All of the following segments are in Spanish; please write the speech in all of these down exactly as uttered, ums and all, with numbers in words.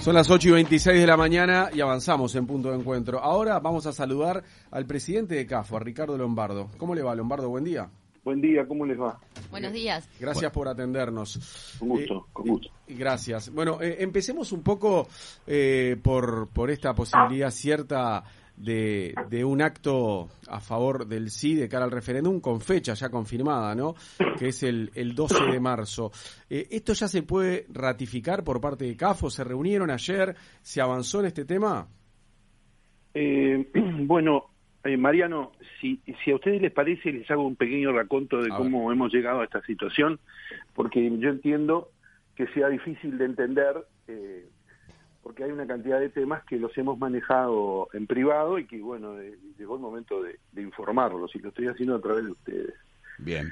Son las ocho y veintiséis de la mañana y avanzamos en Punto de Encuentro. Ahora vamos a saludar al presidente de CAFO, a Ricardo Lombardo. ¿Cómo le va, Lombardo? Buen día. Buen día, ¿cómo les va? Buenos días. Gracias bueno. por atendernos. Con gusto, eh, con gusto. Eh, gracias. Bueno, eh, empecemos un poco eh, por, por esta posibilidad cierta de, de un acto a favor del sí de cara al referéndum con fecha ya confirmada, ¿no? Que es el, el doce de marzo. Eh, ¿Esto ya se puede ratificar por parte de CAFO? ¿Se reunieron ayer? ¿Se avanzó en este tema? Eh, bueno, eh, Mariano, si, si a ustedes les parece, les hago un pequeño raconto de a cómo ver. hemos llegado a esta situación, porque yo entiendo que sea difícil de entender, eh, porque hay una cantidad de temas que los hemos manejado en privado y que, bueno, de, llegó el momento de, de informarlos, y lo estoy haciendo a través de ustedes. Bien.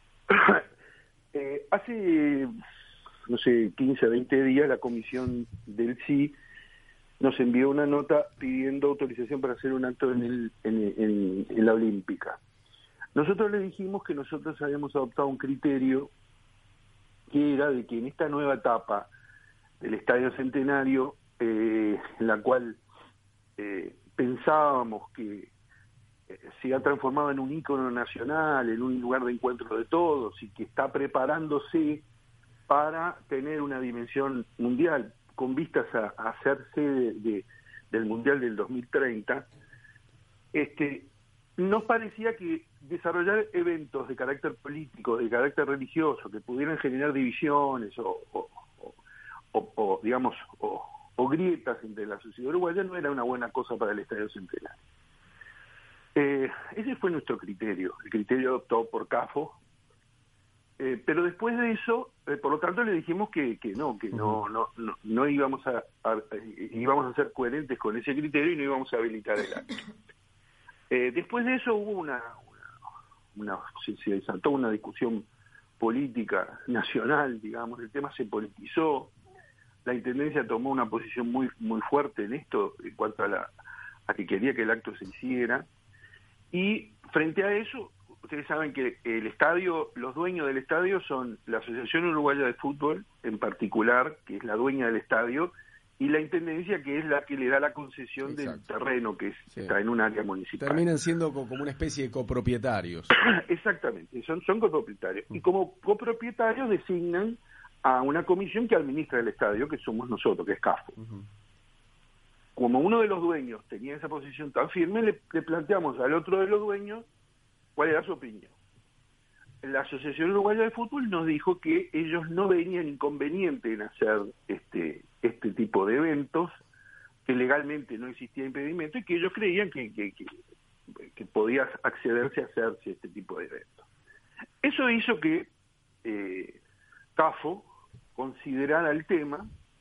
eh, hace, no sé, quince, veinte días, la comisión del sí nos envió una nota pidiendo autorización para hacer un acto en, el, en, en, en la Olímpica. Nosotros le dijimos que nosotros habíamos adoptado un criterio que era de que en esta nueva etapa del Estadio Centenario, eh, en la cual eh, pensábamos que eh, se ha transformado en un ícono nacional, en un lugar de encuentro de todos, y que está preparándose para tener una dimensión mundial, con vistas a, a hacer sede de, de, del Mundial del dos mil treinta, este, nos parecía que desarrollar eventos de carácter político, de carácter religioso, que pudieran generar divisiones o, o, o, o digamos, o, o grietas entre la sociedad uruguaya no era una buena cosa para el Estadio Centenario. Eh, ese fue nuestro criterio, el criterio adoptado por CAFO. Eh, pero después de eso, eh, por lo tanto, le dijimos que, que no, que no, no, no, no íbamos a, a, a íbamos a ser coherentes con ese criterio y no íbamos a habilitar el acto. Eh, después de eso hubo una, una, una se, se desató una discusión política nacional, digamos, el tema se politizó, la intendencia tomó una posición muy, muy fuerte en esto en cuanto a la, a que quería que el acto se hiciera, y frente a eso, ustedes saben que el estadio, los dueños del estadio son la Asociación Uruguaya de Fútbol, en particular, que es la dueña del estadio, y la intendencia, que es la que le da la concesión Exacto. del terreno, que es, sí. está en un área municipal. Terminan siendo como una especie de copropietarios. Exactamente, son, son copropietarios. Uh-huh. Y como copropietarios designan a una comisión que administra el estadio, que somos nosotros, que es CAFO. Uh-huh. Como uno de los dueños tenía esa posición tan firme, le, le planteamos al otro de los dueños cuál era su opinión. La Asociación Uruguaya de Fútbol nos dijo que ellos no veían inconveniente en hacer este este tipo de eventos, que legalmente no existía impedimento y que ellos creían que, que, que, que podía accederse a hacerse este tipo de eventos. Eso hizo que eh, CAFO considerara el tema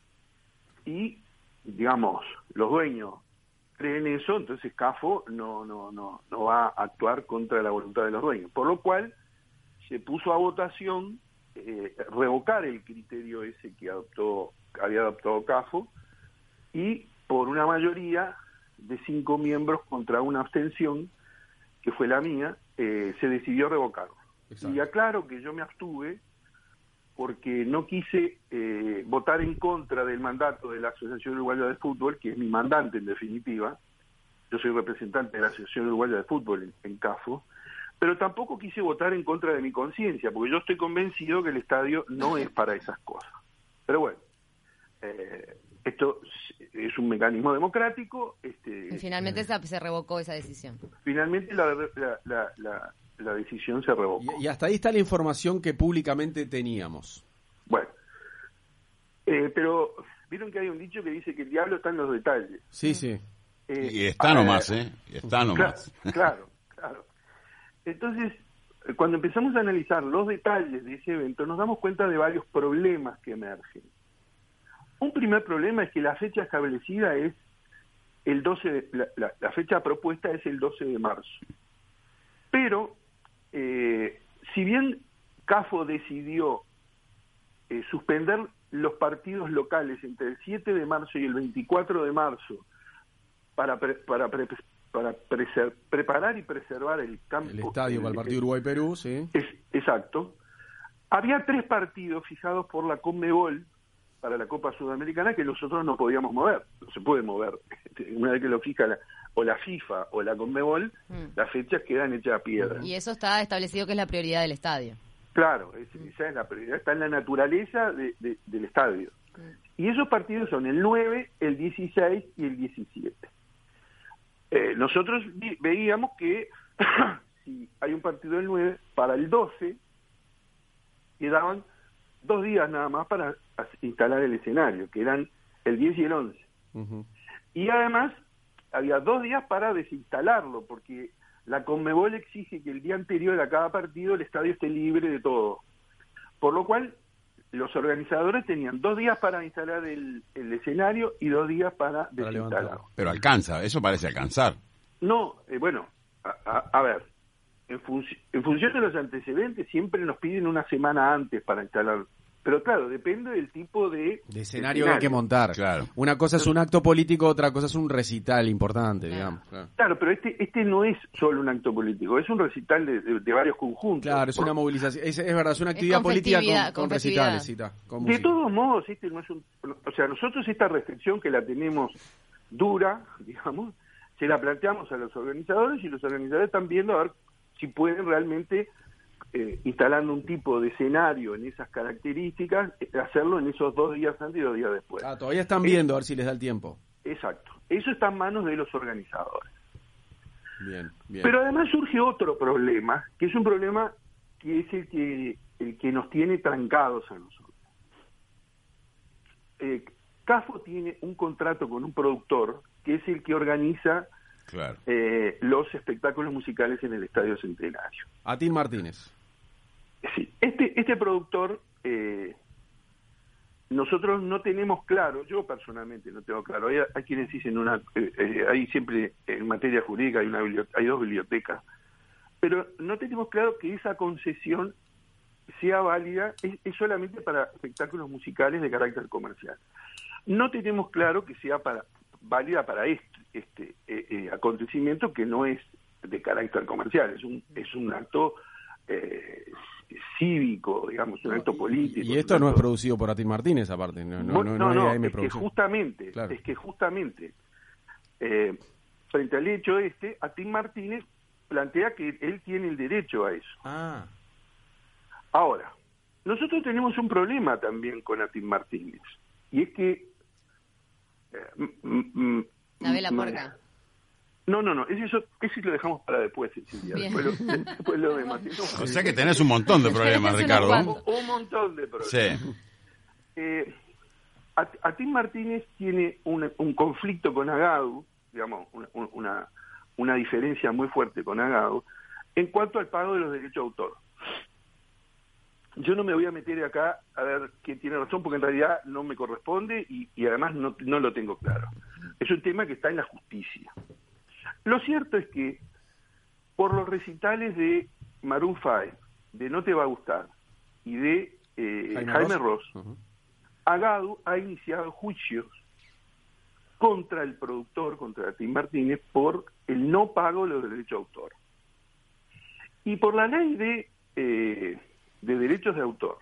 y, digamos, los dueños creen eso, entonces CAFO no, no, no, no va a actuar contra la voluntad de los dueños, por lo cual se puso a votación eh, revocar el criterio ese que adoptó, había adoptado CAFO, y por una mayoría de cinco miembros contra una abstención, que fue la mía, eh, se decidió revocarlo. Exacto. Y aclaro que yo me abstuve porque no quise eh, votar en contra del mandato de la Asociación Uruguaya de Fútbol, que es mi mandante en definitiva. Yo soy representante de la Asociación Uruguaya de Fútbol en, en CAFO, pero tampoco quise votar en contra de mi conciencia, porque yo estoy convencido que el estadio no es para esas cosas. Pero bueno, eh, esto es un mecanismo democrático. Este, y finalmente eh, se revocó esa decisión. Finalmente la, la, la, la, la decisión se revocó. Y, y hasta ahí está la información que públicamente teníamos. Bueno, eh, pero vieron que hay un dicho que dice que el diablo está en los detalles. Sí, sí. Eh, y está nomás, ¿eh? Y está nomás. Claro, claro, claro. Entonces, cuando empezamos a analizar los detalles de ese evento, nos damos cuenta de varios problemas que emergen. Un primer problema es que la fecha establecida es el doce de, la, la, la fecha propuesta es el doce de marzo. Pero, eh, si bien CAFO decidió eh, suspender los partidos locales entre el siete de marzo y el veinticuatro de marzo para pre, para pre, para preser, preparar y preservar el campo, el estadio para el partido Uruguay-Perú, sí. Es, exacto. Había tres partidos fijados por la Conmebol para la Copa Sudamericana que nosotros no podíamos mover, no se puede mover. Una vez que lo fija la, o la FIFA o la Conmebol, mm. las fechas quedan hechas a piedra. Y eso está establecido que es la prioridad del estadio. Claro, es, mm. esa es la prioridad, está en la naturaleza de, de, del estadio. Mm. Y esos partidos son el nueve, el dieciséis y el diecisiete. Eh, nosotros vi, veíamos que si hay un partido el nueve, para el doce quedaban dos días nada más para instalar el escenario, que eran el diez y el once. Uh-huh. Y además había dos días para desinstalarlo, porque la Conmebol exige que el día anterior a cada partido el estadio esté libre de todo. Por lo cual, los organizadores tenían dos días para instalar el, el escenario y dos días para, para desinstalarlo. Pero alcanza, eso parece alcanzar. No, eh, bueno, a, a, a ver, en, func- en función de los antecedentes siempre nos piden una semana antes para instalar. Pero claro, depende del tipo de... De escenario que hay que montar. Claro. Una cosa es un acto político, otra cosa es un recital importante, digamos. Claro, claro, pero este este no es solo un acto político, es un recital de, de, de varios conjuntos. Claro, es Por... una movilización, es, es verdad, es una actividad es con política con, con, con recitales. Sí, ta, con de todos modos, este no es un... O sea, nosotros esta restricción que la tenemos dura, digamos, se la planteamos a los organizadores y los organizadores están viendo a ver si pueden realmente... Eh, instalando un tipo de escenario en esas características, eh, hacerlo en esos dos días antes y dos días después. Ah, todavía están viendo a ver si les da el tiempo. Exacto. Eso está en manos de los organizadores. Bien, bien. Pero además surge otro problema, que es un problema que es el que, el que nos tiene trancados a nosotros. Eh, CAFO tiene un contrato con un productor que es el que organiza claro. eh, los espectáculos musicales en el Estadio Centenario. Atín Martínez. Sí, este, este productor, eh, nosotros no tenemos claro, yo personalmente no tengo claro, hay, hay quienes dicen, una, eh, eh, hay siempre en materia jurídica hay, una hay dos bibliotecas, pero no tenemos claro que esa concesión sea válida, es, es solamente para espectáculos musicales de carácter comercial. No tenemos claro que sea para válida para este, este eh, eh, acontecimiento que no es de carácter comercial, es un, es un acto... Eh, cívico, digamos, un acto político. Y esto no es producido por Atín Martínez, aparte, no, no, no, no, no, es, es que justamente, claro. es que justamente, eh, frente al hecho este, Atín Martínez plantea que él tiene el derecho a eso. Ah. Ahora, nosotros tenemos un problema también con Atín Martínez, y es que... Eh, m- m- la vela puerca. No, no, no, eso, eso lo dejamos para después, Cecilia. Después lo, después lo demás. No, o sea que tenés un montón de problemas, Ricardo. Un, un montón de problemas. Sí. Eh, Atín Martínez tiene un, un conflicto con Agadu, digamos, una, una, una diferencia muy fuerte con Agadu, en cuanto al pago de los derechos de autor. Yo no me voy a meter acá a ver quién tiene razón, porque en realidad no me corresponde y, y además no, no lo tengo claro. Es un tema que está en la justicia. Lo cierto es que por los recitales de Maroon cinco, de No Te Va a Gustar, y de eh, Jaime, Jaime Ross, Ross uh-huh. Agadu ha iniciado juicios contra el productor, contra Atín Martínez, por el no pago de los derechos de autor. Y por la ley de, eh, de derechos de autor,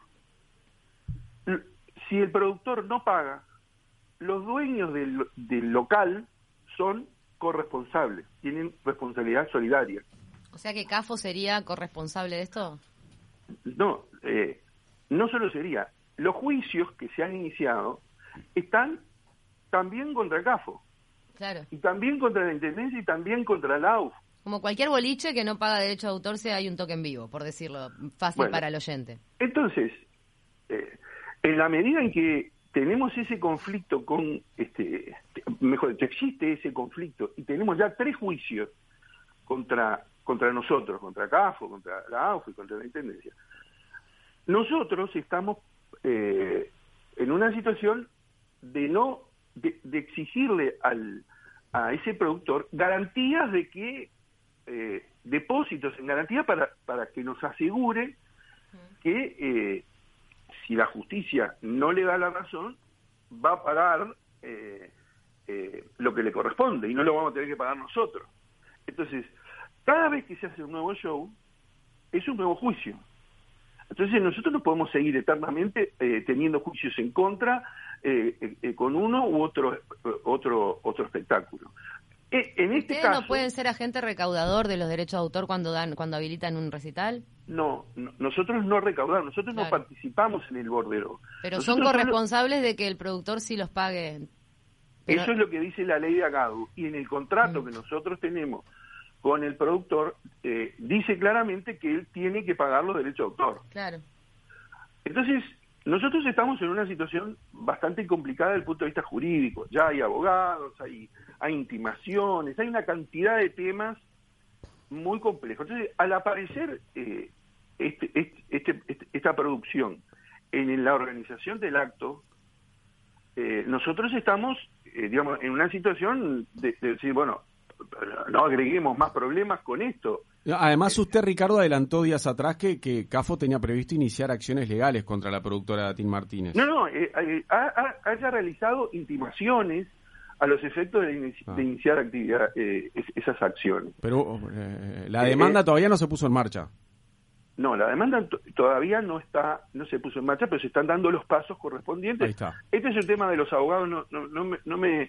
si el productor no paga, los dueños del, del local son corresponsables, tienen responsabilidad solidaria. O sea que CAFO sería corresponsable de esto. No, eh, no solo sería. Los juicios que se han iniciado están también contra CAFO. Claro. Y también contra la Intendencia y también contra la A U F. Como cualquier boliche que no paga derecho de autor, se hay un toque en vivo, por decirlo fácil bueno, para el oyente. Entonces, eh, en la medida en que tenemos ese conflicto con, este, mejor dicho, existe ese conflicto y tenemos ya tres juicios contra contra nosotros, contra CAFO, contra la A U F y contra la Intendencia. Nosotros estamos eh, en una situación de no de, de exigirle al a ese productor garantías de que eh, depósitos en garantía para para que nos asegure que eh, si la justicia no le da la razón, va a pagar eh, eh, lo que le corresponde y no lo vamos a tener que pagar nosotros. Entonces, cada vez que se hace un nuevo show, es un nuevo juicio. Entonces, nosotros no podemos seguir eternamente eh, teniendo juicios en contra eh, eh, con uno u otro otro otro espectáculo. Eh, en este ¿Ustedes caso, no pueden ser agente recaudador de los derechos de autor cuando dan cuando habilitan un recital? No, no nosotros no recaudamos, nosotros Claro. no participamos en el bordero. Pero Nosotros son solo- corresponsables de que el productor sí los pague. Pero- Eso es lo que dice la ley de Agadu. Y en el contrato Mm. que nosotros tenemos con el productor, eh, dice claramente que él tiene que pagar los derechos de autor. Claro. Entonces, nosotros estamos en una situación bastante complicada desde el punto de vista jurídico. Ya hay abogados, hay, hay intimaciones, hay una cantidad de temas muy complejos. Entonces, al aparecer eh, este, este, este- este- esta producción en la organización del acto, eh, nosotros estamos, eh, digamos, en una situación de, de decir, bueno, no agreguemos más problemas con esto. Además, usted, Ricardo, adelantó días atrás que, que CAFO tenía previsto iniciar acciones legales contra la productora Datín Martínez. No, no, eh, eh, ha, ha- haya realizado intimaciones a los efectos de, inici- Ah. de iniciar actividad, eh, es- esas acciones. Pero eh, la demanda Eh, todavía no se puso en marcha. No, la demanda t- todavía no está, no se puso en marcha, pero se están dando los pasos correspondientes. Ahí está. Este es el tema de los abogados, no, no, no me, no me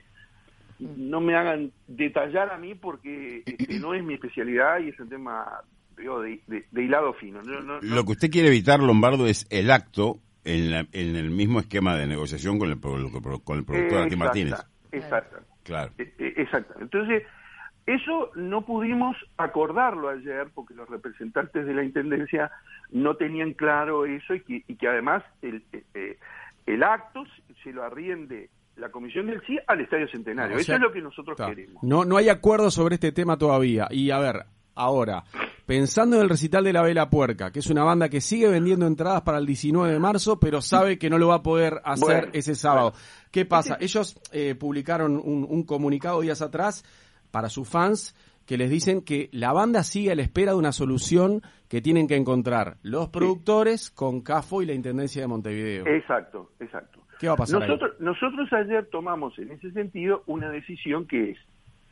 no me hagan detallar a mí porque este, no es mi especialidad y es un tema, digo, de, de- de hilado fino. No, no, no. Lo que usted quiere evitar, Lombardo, es el acto en, la- en el mismo esquema de negociación con el, pro- con el productor Datín Martínez. Exacto. Claro. Eh, eh, Exacto. Entonces, eso no pudimos acordarlo ayer porque los representantes de la Intendencia no tenían claro eso y que, y que además el, eh, el acto se lo arriende la Comisión del C I al Estadio Centenario. O Eso sea, es lo que nosotros está. queremos. No, no hay acuerdo sobre este tema todavía. Y a ver, ahora, pensando en el recital de La Vela Puerca, que es una banda que sigue vendiendo entradas para el diecinueve de marzo, pero sabe que no lo va a poder hacer Bueno, ese sábado. bueno. ¿Qué pasa? Ellos eh, publicaron un, un comunicado días atrás para sus fans que les dicen que la banda sigue a la espera de una solución que tienen que encontrar los productores con CAFO y la Intendencia de Montevideo. Exacto, exacto. ¿Qué va a pasar ahí? Nosotros, nosotros ayer tomamos en ese sentido una decisión que es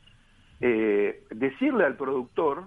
eh, decirle al productor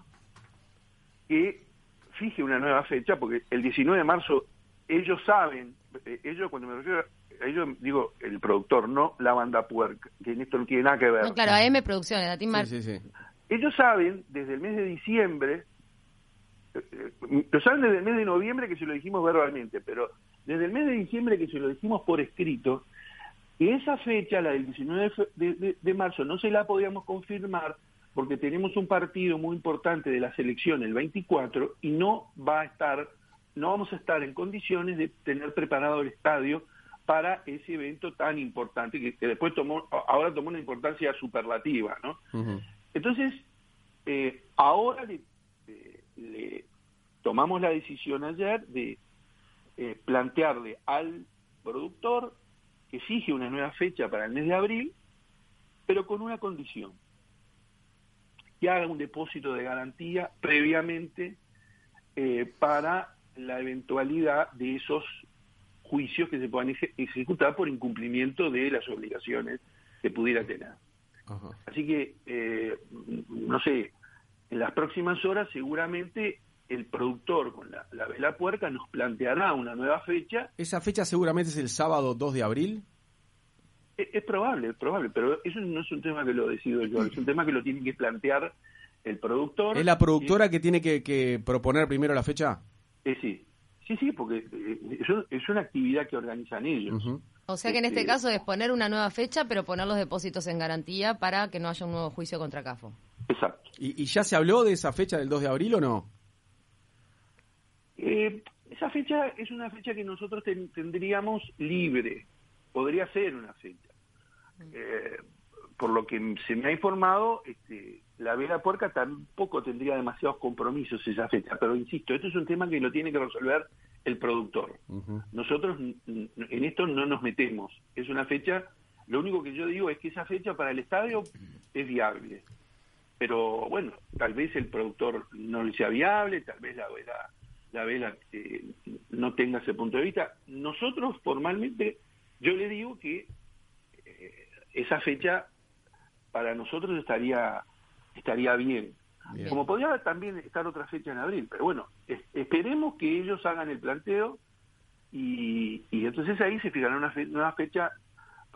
que fije una nueva fecha, porque el diecinueve de marzo ellos saben, eh, ellos cuando me refiero a ellos, digo el productor, no la banda Puerca, que en esto no tiene nada que ver. No, claro, A M Producciones, Datín Mar- Sí, sí, sí. Ellos saben desde el mes de diciembre, eh, eh, lo saben desde el mes de noviembre que se lo dijimos verbalmente, pero desde el mes de diciembre que se lo dijimos por escrito, que esa fecha, la del diecinueve de, de- de marzo, no se la podíamos confirmar porque tenemos un partido muy importante de la selección el veinticuatro y no va a estar, no vamos a estar en condiciones de tener preparado el estadio para ese evento tan importante que, que después tomó, ahora tomó una importancia superlativa, ¿no? Ujú. Entonces, eh, ahora le, eh, le tomamos la decisión ayer de eh, plantearle al productor que fije una nueva fecha para el mes de abril, pero con una condición, que haga un depósito de garantía previamente eh, para la eventualidad de esos juicios que se puedan eje- ejecutar por incumplimiento de las obligaciones que pudiera tener. Ajá. Así que, eh, no sé, en las próximas horas seguramente el productor con la, la Vela Puerca nos planteará una nueva fecha. Esa fecha seguramente es el sábado dos de abril. Es, es probable, es probable, pero eso no es un tema que lo decido yo, es un tema que lo tiene que plantear el productor. ¿Es la productora que tiene que, que proponer primero la fecha? Eh, sí, sí, sí, porque eh, eso es una actividad que organizan ellos. Ujú. O sea que en este Este- caso es poner una nueva fecha, pero poner los depósitos en garantía para que no haya un nuevo juicio contra CAFO. Exacto. ¿Y, ¿Y ya se habló de esa fecha del dos de abril o no? Eh, esa fecha es una fecha que nosotros ten- tendríamos libre, podría ser una fecha. Eh, por lo que se me ha informado, este, la Vela Puerca tampoco tendría demasiados compromisos esa fecha, pero insisto, esto es un tema que lo tiene que resolver el productor. Ujú. Nosotros n- n- en esto no nos metemos, es una fecha, lo único que yo digo es que esa fecha para el estadio es viable, pero bueno, tal vez el productor no le sea viable, tal vez la Vela, la Vela eh, no tenga ese punto de vista. Nosotros formalmente, yo le digo que eh, esa fecha para nosotros estaría estaría bien. Bien. Como podría también estar otra fecha en abril, pero bueno, es- esperemos que ellos hagan el planteo y, y entonces ahí se fijará una fe- nueva fecha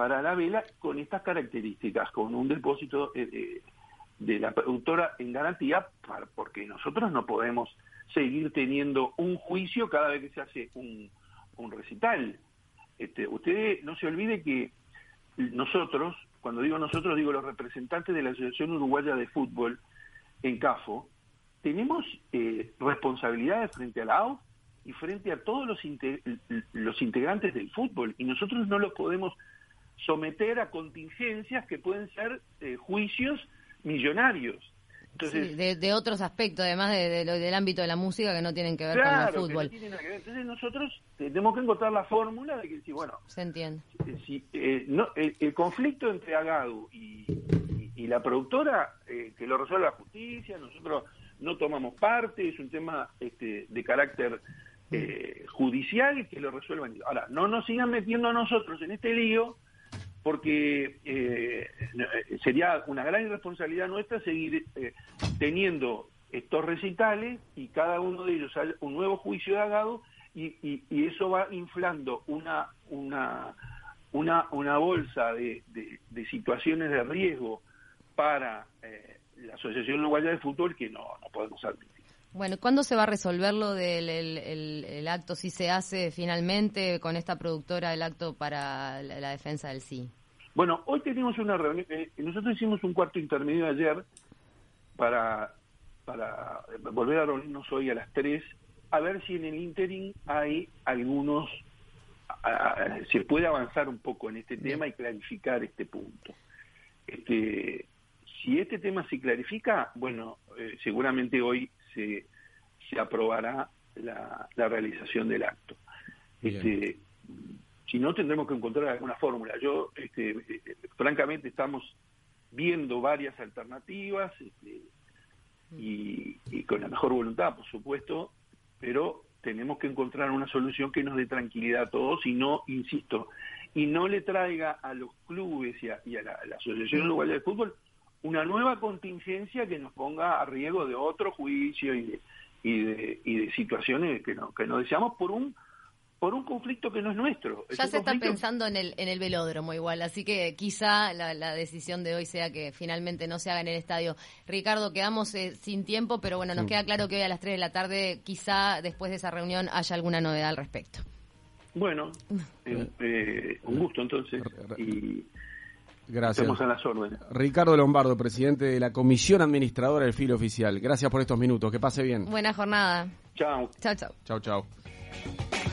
para la vela con estas características, con un depósito eh, de la productora en garantía, para, porque nosotros no podemos seguir teniendo un juicio cada vez que se hace un, un recital. Este, usted no se olvide que nosotros, cuando digo nosotros, digo los representantes de la Asociación Uruguaya de Fútbol en CAFO, tenemos eh, responsabilidades frente a la A U F y frente a todos los, inte- los integrantes del fútbol, y nosotros no los podemos someter a contingencias que pueden ser eh, juicios millonarios. Entonces, sí, de, de otros aspectos, además de, de, de, del ámbito de la música, que no tienen que ver claro, con el fútbol. Que no tienen nada que ver. Entonces nosotros tenemos que encontrar la fórmula de que, si, bueno, se entiende. Si, eh, no, el, el conflicto entre Agadu y, y, y la productora, eh, que lo resuelva la justicia, nosotros no tomamos parte, es un tema este, de carácter eh, judicial, que lo resuelvan. Ahora, no nos sigan metiendo a nosotros en este lío, porque eh, sería una gran irresponsabilidad nuestra seguir eh, teniendo estos recitales y cada uno de ellos hay un nuevo juicio de Agadu, y, y, y eso va inflando una una una, una bolsa de, de, de situaciones de riesgo para eh, la Asociación Uruguaya de Fútbol que no, no podemos admitir. Bueno, ¿cuándo se va a resolver lo del el, el, el acto, si se hace finalmente con esta productora, el acto para la, la defensa del sí? Bueno, hoy tenemos una reunión, eh, nosotros hicimos un cuarto intermedio ayer para, para volver a reunirnos hoy a las tres, a ver si en el ínterin hay algunos, a, a, se puede avanzar un poco en este tema y clarificar este punto. Este, si este tema se clarifica, bueno, eh, seguramente hoy se, se aprobará la, la realización del acto. Este, si no, tendremos que encontrar alguna fórmula. Yo, este, eh, francamente, estamos viendo varias alternativas este, y, y con la mejor voluntad, por supuesto, pero tenemos que encontrar una solución que nos dé tranquilidad a todos y no, insisto, y no le traiga a los clubes y a, y a, la, a la Asociación Uruguaya de Fútbol una nueva contingencia que nos ponga a riesgo de otro juicio y de, y de, y de situaciones que no, que no deseamos por un por un conflicto que no es nuestro. Ya es se conflicto... está pensando en el en el velódromo igual, así que quizá la, la decisión de hoy sea que finalmente no se haga en el estadio. Ricardo, quedamos eh, sin tiempo, pero bueno, nos sí. queda claro que hoy a las tres de la tarde, quizá después de esa reunión, haya alguna novedad al respecto. Bueno, eh, eh, un gusto entonces, y gracias. Estamos a las órdenes. Ricardo Lombardo, presidente de la Comisión Administradora del Filo Oficial. Gracias por estos minutos, que pase bien. Buena jornada. Chao. Chao, chao. Chao, chao.